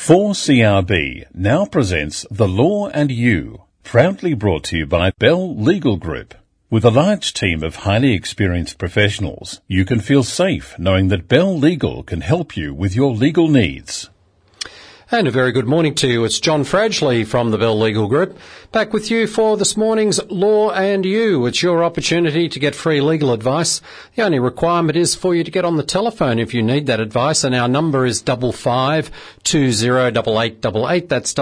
4CRB now presents The Law and You, proudly brought to you by Bell Legal Group. With a large team of highly experienced professionals, you can feel safe knowing that Bell Legal can help you with your legal needs. And a very good morning to you. It's John Fradgley from the Bell Legal Group, back with you for this morning's Law and You. It's your opportunity to get free legal advice. The only requirement is for you to get on the telephone if you need that advice, and our number is 55208888. That's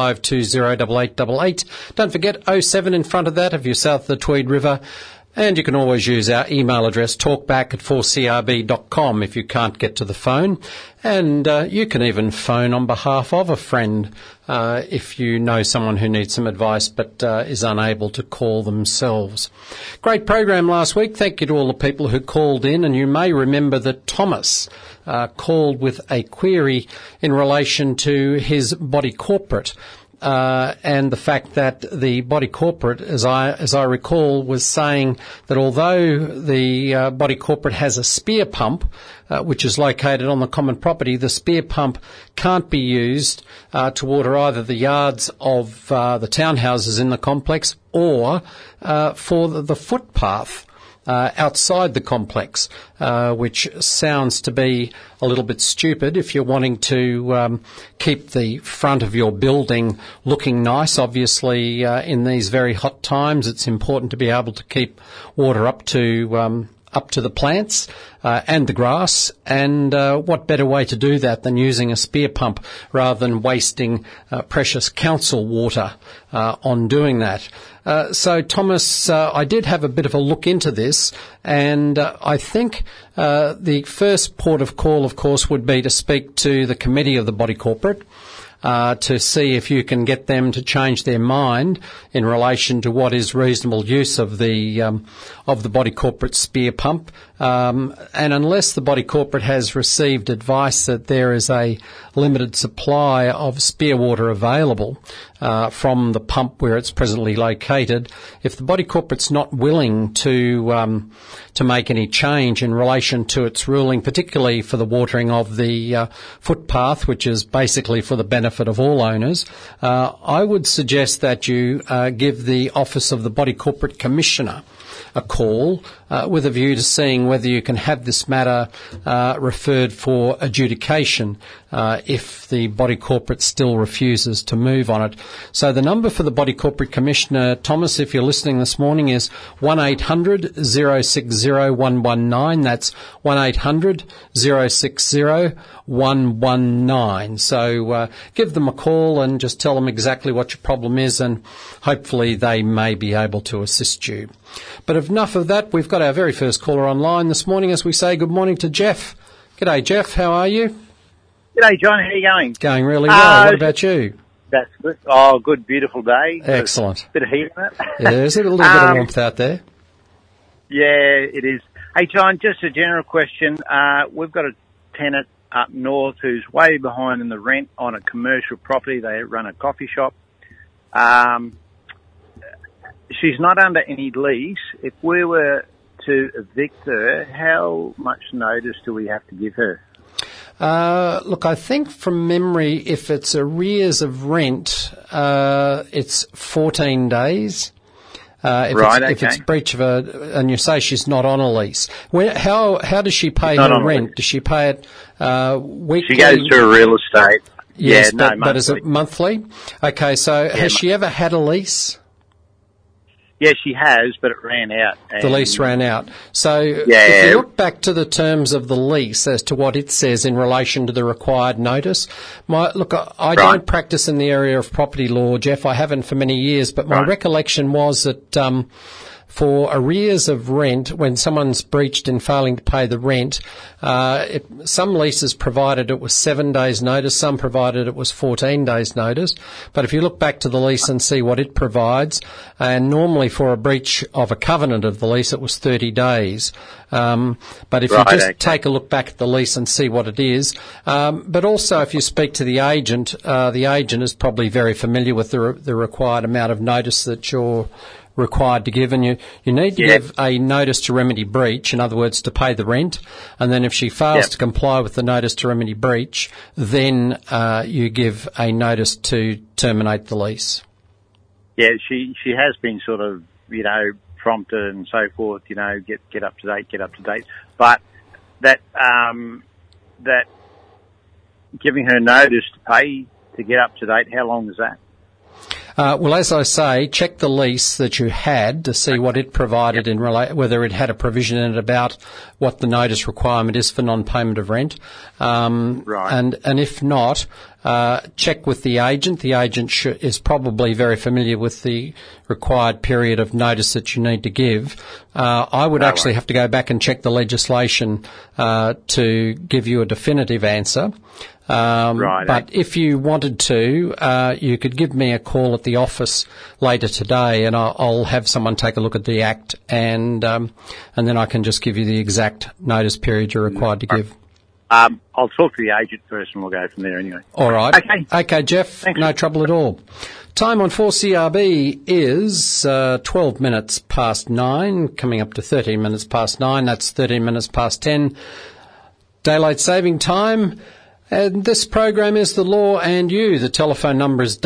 55208888. Don't forget 07 in front of that if you're south of the Tweed River. And you can always use our email address, talkback@4crb.com, if you can't get to the phone. And you can even phone on behalf of a friend if you know someone who needs some advice but is unable to call themselves. Great program last week. Thank you to all the people who called in. And you may remember that Thomas called with a query in relation to his body corporate. And the fact that the body corporate, as I recall, was saying that although the body corporate has a spear pump, which is located on the common property, the spear pump can't be used to water either the yards of the townhouses in the complex or for the footpath outside the complex, which sounds to be a little bit stupid if you're wanting to keep the front of your building looking nice. Obviously, in these very hot times, it's important to be able to keep water up to the plants and the grass, and what better way to do that than using a spear pump rather than wasting precious council water on doing that. So, Thomas, I did have a bit of a look into this, and I think the first port of call, of course, would be to speak to the committee of the body corporate to see if you can get them to change their mind in relation to what is reasonable use of the body corporate spear pump. And unless the body corporate has received advice that there is a limited supply of spear water available from the pump where it's presently located, if the body corporate's not willing to make any change in relation to its ruling, particularly for the watering of the footpath, which is basically for the benefit of all owners, I would suggest that you give the Office of the Body Corporate Commissioner a call with a view to seeing whether you can have this matter referred for adjudication if the body corporate still refuses to move on it. So the number for the Body Corporate Commissioner, Thomas, if you're listening this morning, is 1800 060 119. That's 1800 060 119. So give them a call and just tell them exactly what your problem is, and hopefully they may be able to assist you. But enough of that. We've got our very first caller online this morning as we say good morning to Jeff. G'day, Jeff. How are you? G'day, John. How are you going? Going really well. What about you? That's good. Oh, good, beautiful day. Excellent. Bit of heat in it. Yeah, there's a little bit of warmth out there. Yeah, it is. Hey, John, just a general question. We've got a tenant up north who's way behind in the rent on a commercial property. They run a coffee shop. She's not under any lease. If we were to evict her, how much notice do we have to give her? Look, I think from memory, if it's arrears of rent, it's 14 days. If it's breach of and you say she's not on a lease, how does she pay her rent? Does she pay it weekly? She goes to a real estate. Yes, yeah, but is it monthly? Okay, so has she ever had a lease? Yes, she has, but it ran out. The lease ran out. So if you look back to the terms of the lease as to what it says in relation to the required notice, I don't practice in the area of property law, Jeff. I haven't for many years, but my recollection was that for arrears of rent, when someone's breached in failing to pay the rent, some leases provided it was 7 days' notice, some provided it was 14 days' notice. But if you look back to the lease and see what it provides, and normally for a breach of a covenant of the lease, it was 30 days. But if you just take a look back at the lease and see what it is, but also if you speak to the agent is probably very familiar with the required amount of notice that you're required to give, and you need to give a notice to remedy breach, in other words, to pay the rent, and then if she fails to comply with the notice to remedy breach, then you give a notice to terminate the lease. Yeah, she has been sort of, prompted and so forth, get up to date. But that giving her notice to pay to get up to date, how long is that? Well, as I say, check the lease that you had to see what it provided whether it had a provision in it about what the notice requirement is for non-payment of rent. Right. And if not, check with the agent. The agent is probably very familiar with the required period of notice that you need to give. I would actually have to go back and check the legislation to give you a definitive answer. But if you wanted to, you could give me a call at the office later today, and I'll have someone take a look at the Act, and then I can just give you the exact notice period you're required to give. I'll talk to the agent first, and we'll go from there anyway. All right. Okay, Jeff. Thanks. No trouble at all. Time on 4CRB is 12 minutes past 9, coming up to 13 minutes past 9. That's 13 minutes past 10. Daylight saving time. And this program is The Law and You. The telephone number is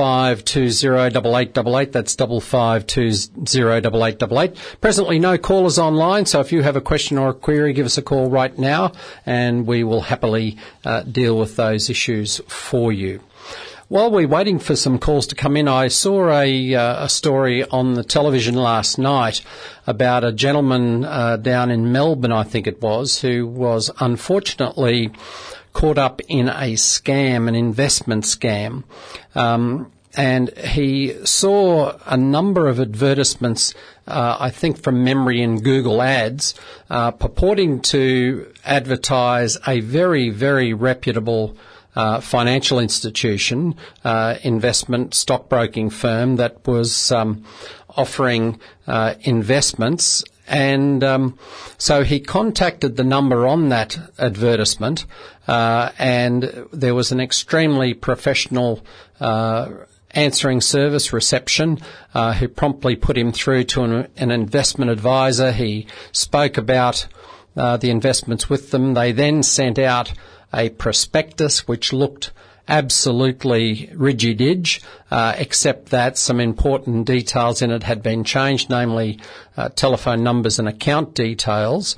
55208888. That's 55208888. Presently no callers online, so if you have a question or a query, give us a call right now and we will happily deal with those issues for you. While we're waiting for some calls to come in, I saw a story on the television last night about a gentleman down in Melbourne, I think it was, who was unfortunately caught up in a scam, an investment scam. And he saw a number of advertisements, I think from memory in Google Ads, purporting to advertise a very, very reputable financial institution, investment stockbroking firm that was offering investments. And so he contacted the number on that advertisement, and there was an extremely professional answering service reception who promptly put him through to an investment advisor. He spoke about the investments with them. They then sent out a prospectus which looked absolutely rigid-idge, except that some important details in it had been changed, namely telephone numbers and account details.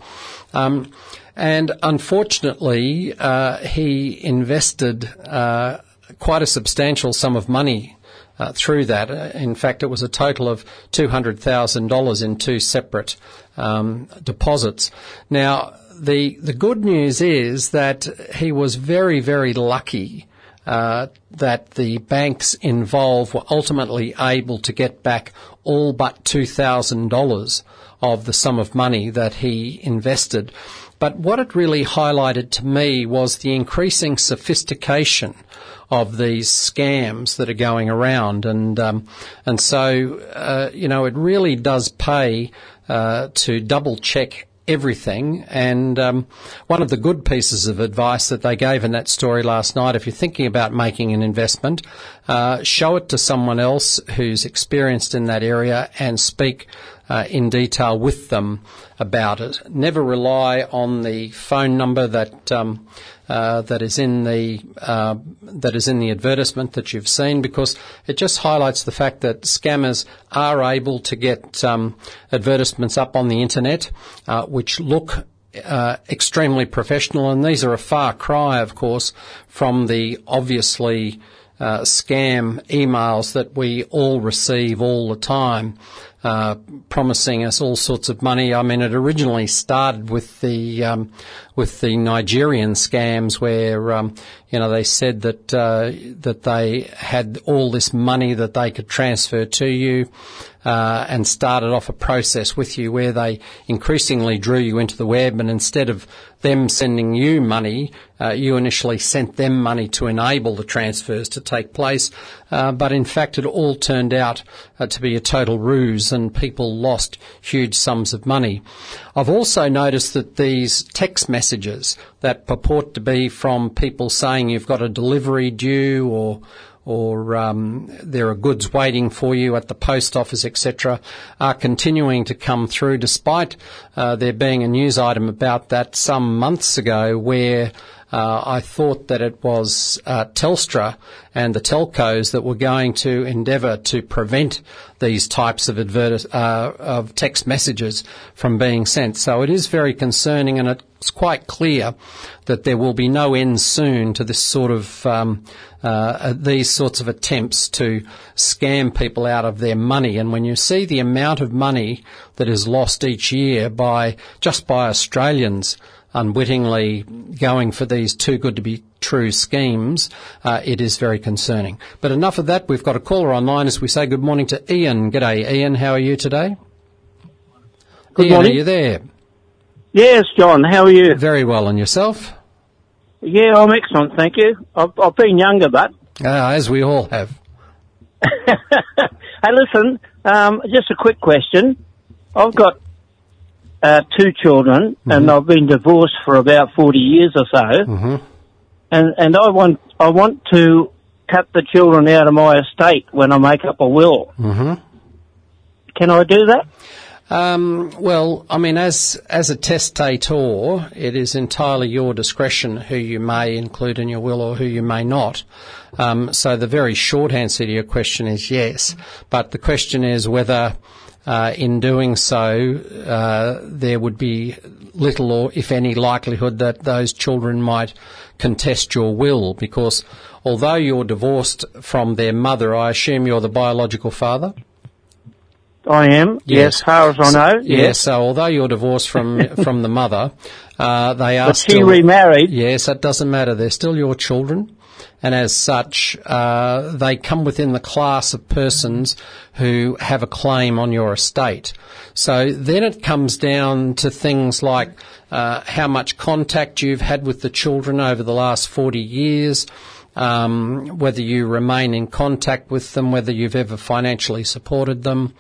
And unfortunately, he invested quite a substantial sum of money through that. In fact, it was a total of $200,000 in two separate deposits. Now, the good news is that he was very, very lucky that the banks involved were ultimately able to get back all but $2,000 of the sum of money that he invested. But what it really highlighted to me was the increasing sophistication of these scams that are going around, and so it really does pay to double check everything. And one of the good pieces of advice that they gave in that story last night, if you're thinking about making an investment, show it to someone else who's experienced in that area and speak in detail with them about it. Never rely on the phone number that is in the advertisement that you've seen, because it just highlights the fact that scammers are able to get advertisements up on the internet which look extremely professional, and these are a far cry, of course, from the obviously scam emails that we all receive all the time, promising us all sorts of money. I mean, it originally started with the Nigerian scams, where they said that they had all this money that they could transfer to you, and started off a process with you where they increasingly drew you into the web, and instead of them sending you money, you initially sent them money to enable the transfers to take place. But in fact, it all turned out to be a total ruse, and people lost huge sums of money. I've also noticed that these text messages that purport to be from people saying you've got a delivery due, there are goods waiting for you at the post office, etc., are continuing to come through, despite there being a news item about that some months ago where I thought that it was Telstra and the telcos that were going to endeavour to prevent these types of of text messages from being sent. So it is very concerning, and it's quite clear that there will be no end soon to this sort of these sorts of attempts to scam people out of their money. And when you see the amount of money that is lost each year by Australians unwittingly going for these too good to be true schemes, it is very concerning. But enough of that. We've got a caller online as we say good morning to Ian. G'day, Ian. How are you today? Good Ian, morning. are you there? Yes, John. How are you? Very well. And yourself? Yeah, I'm excellent, thank you. I've been younger, but... As we all have. Hey, listen, just a quick question. I've got 2 children, and I've been divorced for about 40 years or so. And I want to cut the children out of my estate when I make up a will. Can I do that? Well, I mean, as a testator, it is entirely your discretion who you may include in your will or who you may not. So the very short answer to your question is yes. But the question is whether in doing so there would be little or, if any, likelihood that those children might contest your will, because although you're divorced from their mother, I assume you're the biological father? I am, yes, as far as I know. Yes, so although you're divorced from the mother, they are but still... she remarried. Yes, that doesn't matter. They're still your children. And as such, they come within the class of persons who have a claim on your estate. So then it comes down to things like how much contact you've had with the children over the last 40 years, whether you remain in contact with them, whether you've ever financially supported them,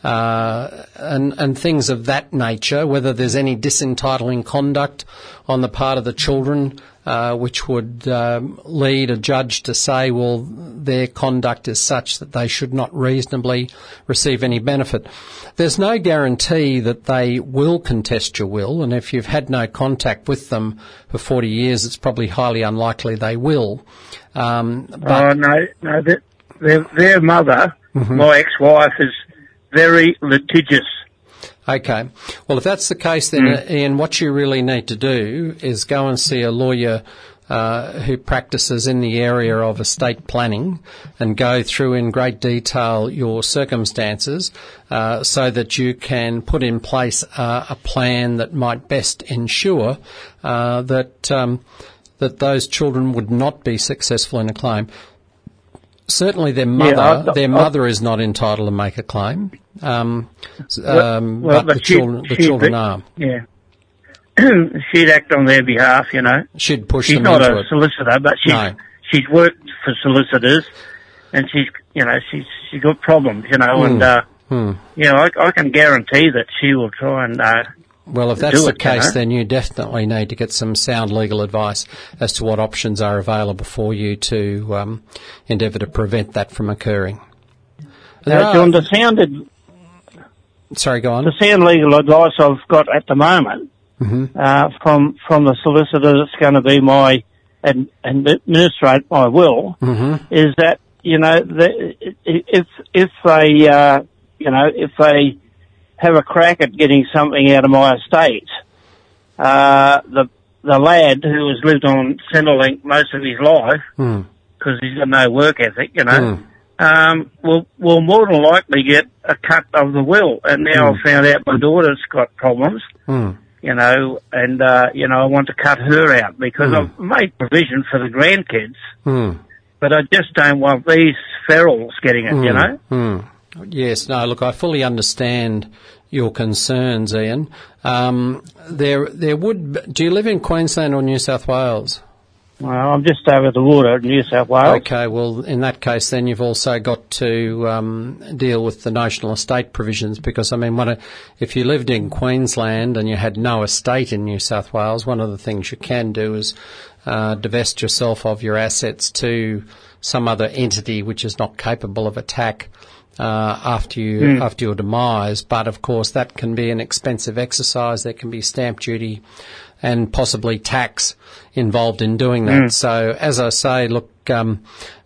and things of that nature, whether there's any disentitling conduct on the part of the children, which would lead a judge to say, well, their conduct is such that they should not reasonably receive any benefit. There's no guarantee that they will contest your will, and if you've had no contact with them for 40 years, it's probably highly unlikely they will. But no, their mother, my ex-wife, is very litigious. Okay. Well, if that's the case, then, Ian, what you really need to do is go and see a lawyer who practices in the area of estate planning and go through in great detail your circumstances so that you can put in place a plan that might best ensure that those children would not be successful in a claim. Certainly their mother is not entitled to make a claim, but the children are. Yeah. She'd act on their behalf, you know. She'd push she's them not into a solicitor, but she's worked for solicitors, and she's got problems, you know, and, you know, I can guarantee that she will try and, well, if that's the case, then you definitely need to get some sound legal advice as to what options are available for you to endeavour to prevent that from occurring. John, Sorry, go on. The sound legal advice I've got at the moment from the solicitor that's going to be my administrate my will is that, you know, if they have a crack at getting something out of my estate, the lad who has lived on Centrelink most of his life, because he's got no work ethic, you know, will more than likely get a cut of the will. And now I've found out my daughter's got problems, you know, and, you know, I want to cut her out because I've made provision for the grandkids, but I just don't want these ferals getting it, you know. Yes, no, look, I fully understand your concerns, Ian. Do you live in Queensland or New South Wales? Well, I'm just over the water in New South Wales. Okay, well, in that case, then you've also got to deal with the notional estate provisions, because, I mean, if you lived in Queensland and you had no estate in New South Wales, one of the things you can do is divest yourself of your assets to some other entity which is not capable of attack after your demise. But, of course, that can be an expensive exercise. There can be stamp duty and possibly tax involved in doing that. So, as I say, look, Ian,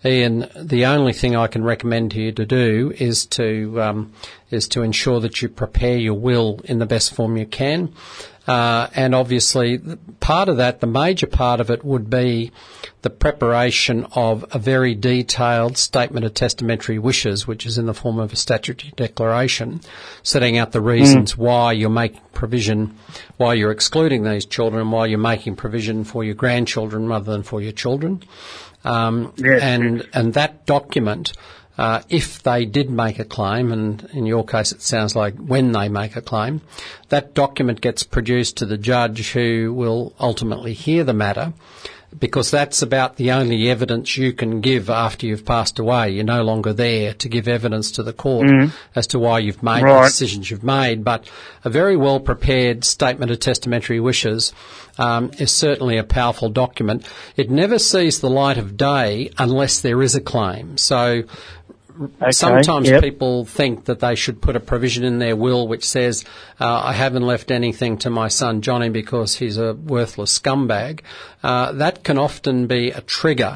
the only thing I can recommend to you to do is to ensure that you prepare your will in the best form you can. And obviously, part of that, the major part of it, would be the preparation of a very detailed statement of testamentary wishes, which is in the form of a statutory declaration, setting out the reasons why you're making provision, why you're excluding these children, why you're making provision for your grandchildren rather than for your children. And that document, if they did make a claim, and in your case it sounds like when they make a claim, that document gets produced to the judge who will ultimately hear the matter, because that's about the only evidence you can give after you've passed away. You're no longer there to give evidence to the court as to why you've made the decisions you've made. But a very well-prepared statement of testamentary wishes is certainly a powerful document. It never sees the light of day unless there is a claim. So sometimes people think that they should put a provision in their will which says, I haven't left anything to my son Johnny because he's a worthless scumbag. That can often be a trigger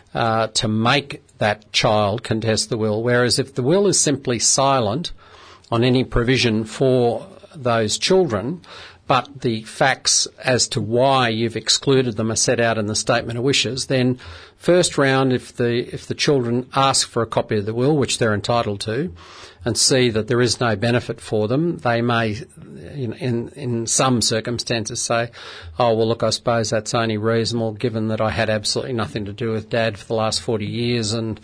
to make that child contest the will, whereas if the will is simply silent on any provision for those children, but the facts as to why you've excluded them are set out in the statement of wishes, then first round, if the children ask for a copy of the will, which they're entitled to, and see that there is no benefit for them, they may, in some circumstances, say, oh, well, look, I suppose that's only reasonable given that I had absolutely nothing to do with Dad for the last 40 years and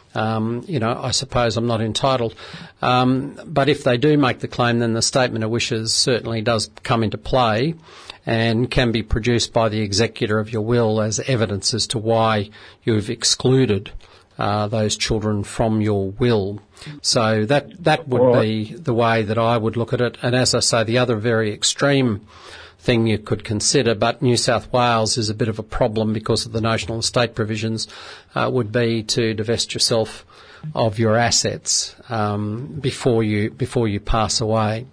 I suppose I'm not entitled. But if they do make the claim, then the statement of wishes certainly does come into play and can be produced by the executor of your will as evidence as to why you've excluded those children from your will. So that would be the way that I would look at it. And as I say, the other very extreme thing you could consider, but New South Wales is a bit of a problem because of the notional estate provisions, would be to divest yourself of your assets before you pass away.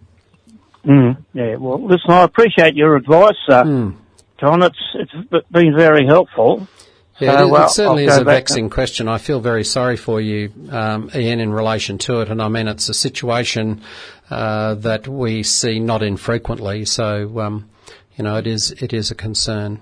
Yeah, well, listen, I appreciate your advice, John. It's been very helpful. Yeah, it certainly is a vexing question. I feel very sorry for you, Ian, in relation to it, and I mean it's a situation that we see not infrequently. So, it is a concern.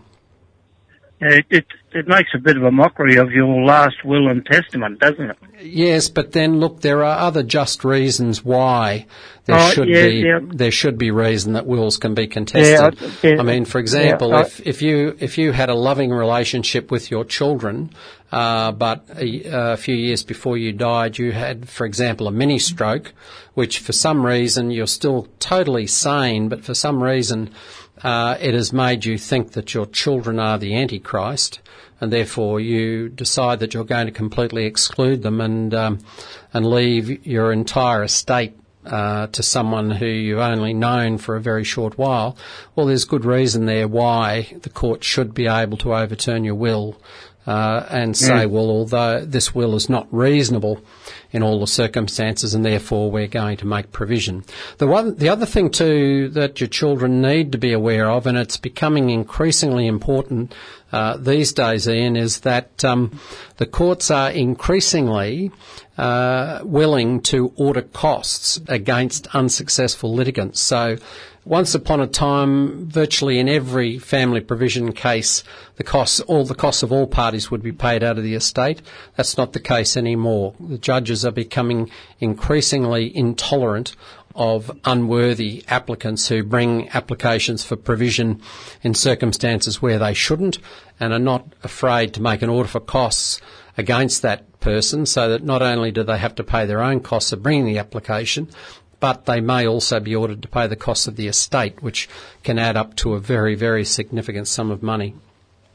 It makes a bit of a mockery of your last will and testament, doesn't it? Yes, but then look, there are other just reasons why there should be reason that wills can be contested. I mean, for example, if you had a loving relationship with your children, but a few years before you died, you had, for example, a mini stroke, which for some reason you're still totally sane, but for some reason it has made you think that your children are the Antichrist, and therefore you decide that you're going to completely exclude them and leave your entire estate to someone who you've only known for a very short while. Well, there's good reason there why the court should be able to overturn your will and say, well, although this will is not reasonable in all the circumstances and therefore we're going to make provision. The other thing too that your children need to be aware of, and it's becoming increasingly important these days, Ian, is that the courts are increasingly willing to order costs against unsuccessful litigants. So once upon a time, virtually in every family provision case, all the costs of all parties would be paid out of the estate. That's not the case anymore. The judges are becoming increasingly intolerant of unworthy applicants who bring applications for provision in circumstances where they shouldn't, and are not afraid to make an order for costs against that person, so that not only do they have to pay their own costs of bringing the application, but they may also be ordered to pay the costs of the estate, which can add up to a very, very significant sum of money.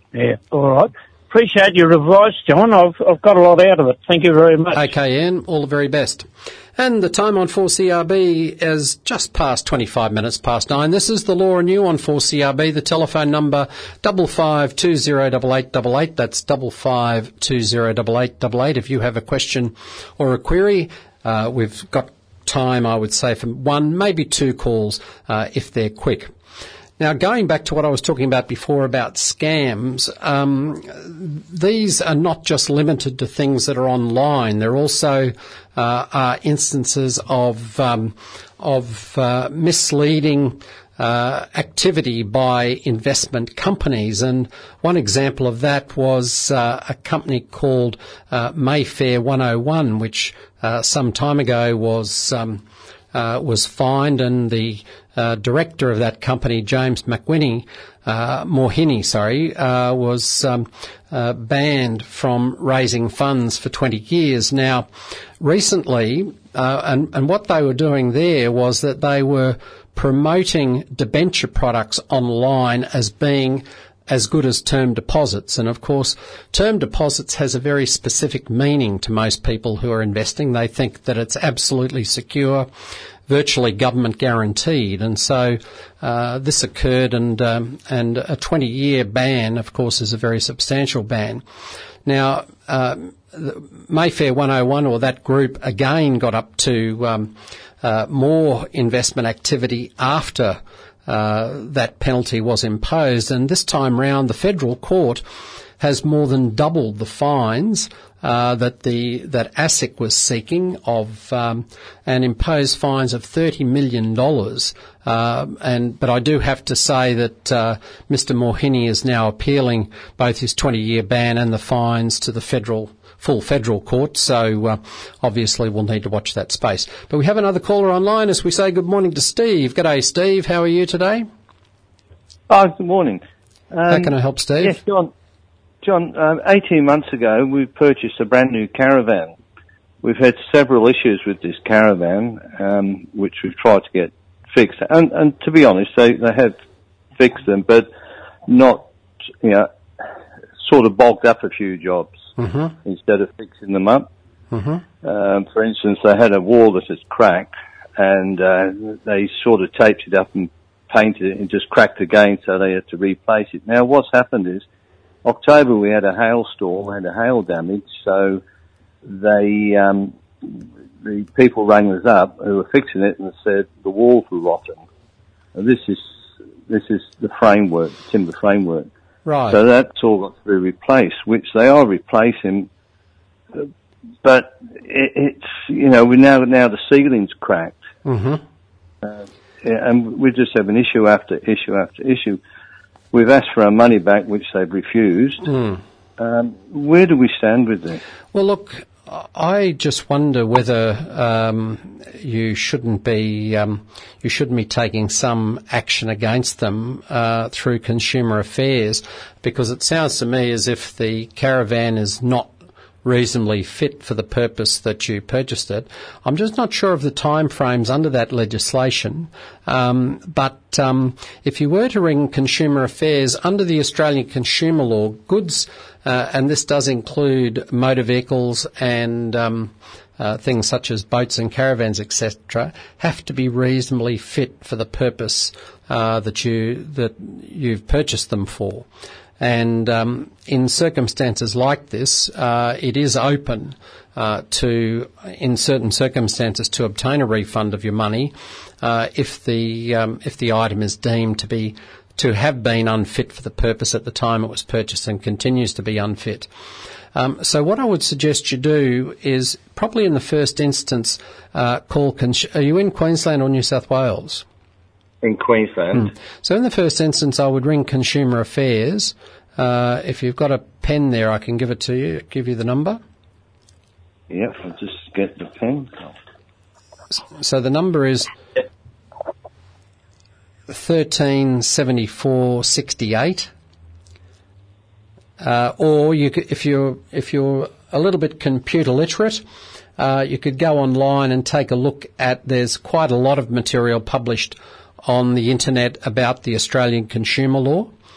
Yeah, all right. Appreciate your advice, John. I've got a lot out of it. Thank you very much. Okay, Ian, all the very best. And the time on 4CRB is just past 25 minutes past 9. This is the Law and You on 4CRB. The telephone number 55208888. That's 55208888. If you have a question or a query, we've got time, I would say, for one, maybe two calls if they're quick. Now, going back to what I was talking about before about scams, these are not just limited to things that are online. There also are instances of misleading activity by investment companies, and one example of that was a company called Mayfair 101, which some time ago was fined, and the director of that company, James Mohini, was banned from raising funds for 20 years. Now, recently, and what they were doing there was that they were promoting debenture products online as being as good as term deposits. And of course, term deposits has a very specific meaning to most people who are investing. They think that it's absolutely secure, virtually government guaranteed. And so this occurred, and a 20-year ban, of course, is a very substantial ban. Now, Mayfair 101, or that group, again got up to more investment activity after that penalty was imposed, and this time round the federal court has more than doubled the fines that ASIC was seeking of, and imposed fines of $30 million. But I do have to say that Mr. Mohini is now appealing both his 20-year ban and the fines to the full federal court, so obviously we'll need to watch that space. But we have another caller online as we say good morning to Steve. G'day, Steve. How are you today? Oh, good morning. How can I help, Steve? Yes, John, 18 months ago we purchased a brand new caravan. We've had several issues with this caravan, which we've tried to get fixed. And to be honest, they have fixed them, but not, sort of bogged up a few jobs. Mm-hmm. Instead of fixing them up. Mm-hmm. For instance, they had a wall that had cracked, and they sort of taped it up and painted it and just cracked again, so they had to replace it. Now, what's happened is, October we had a hailstorm, had a hail damage, so the people rang us up who were fixing it and said the walls were rotten. And this is the framework, the timber framework. Right. So that's all got to be replaced, which they are replacing. But it's we now the ceiling's cracked. Mm-hmm. And we just have an issue after issue after issue. We've asked for our money back, which they've refused. Mm. Where do we stand with this? Well, look, I just wonder whether you shouldn't be taking some action against them through Consumer Affairs, because it sounds to me as if the caravan is not reasonably fit for the purpose that you purchased it. I'm just not sure of the time frames under that legislation, but if you were to ring Consumer Affairs under the Australian Consumer Law, goods, and this does include motor vehicles and things such as boats and caravans, etc., have to be reasonably fit for the purpose that you've purchased them for. And in circumstances like this, it is open in certain circumstances, to obtain a refund of your money if the item is deemed to have been unfit for the purpose at the time it was purchased and continues to be unfit. So what I would suggest you do is probably in the first instance call. Are you in Queensland or New South Wales? In Queensland. So in the first instance, I would ring Consumer Affairs. If you've got a pen there, I can give it to you. Give you the number. Yep, I'll just get the pen. So the number is 137468. Or you could, if you're a little bit computer literate, you could go online and take a look at. There's quite a lot of material published on the internet about the Australian Consumer Law,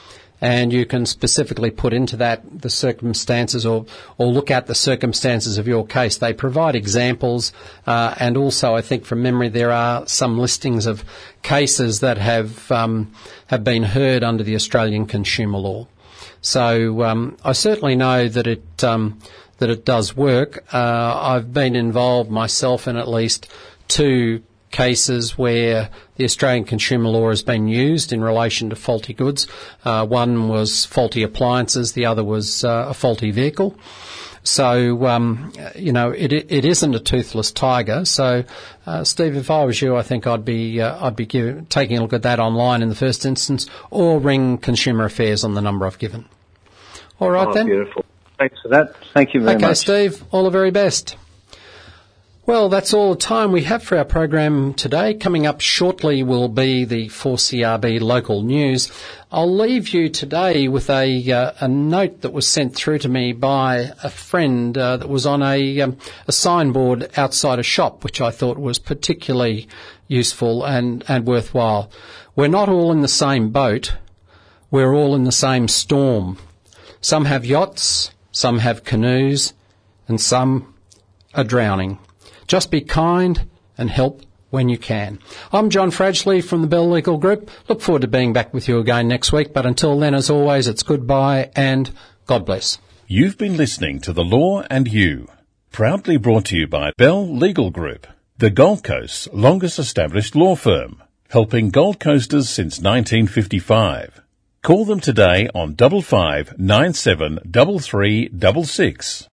and you can specifically put into that the circumstances or look at the circumstances of your case. They provide examples, and also I think from memory there are some listings of cases that have been heard under the Australian consumer law. So I certainly know that it does work. I've been involved myself in at least 2 cases where the Australian consumer law has been used in relation to faulty goods. One was faulty appliances, the other was a faulty vehicle. So, it isn't a toothless tiger. So, Steve, if I was you, I think I'd be taking a look at that online in the first instance, or ring Consumer Affairs on the number I've given. All right, then. Beautiful. Thanks for that. Thank you very much. Okay, Steve, all the very best. Well, that's all the time we have for our program today. Coming up shortly will be the 4CRB local news. I'll leave you today with a note that was sent through to me by a friend that was on a signboard outside a shop, which I thought was particularly useful and worthwhile. We're not all in the same boat. We're all in the same storm. Some have yachts, some have canoes, and some are drowning. Just be kind and help when you can. I'm John Fradgley from the Bell Legal Group. Look forward to being back with you again next week. But until then, as always, it's goodbye and God bless. You've been listening to The Law and You, proudly brought to you by Bell Legal Group, the Gold Coast's longest established law firm, helping Gold Coasters since 1955. Call them today on 55 97 33 66.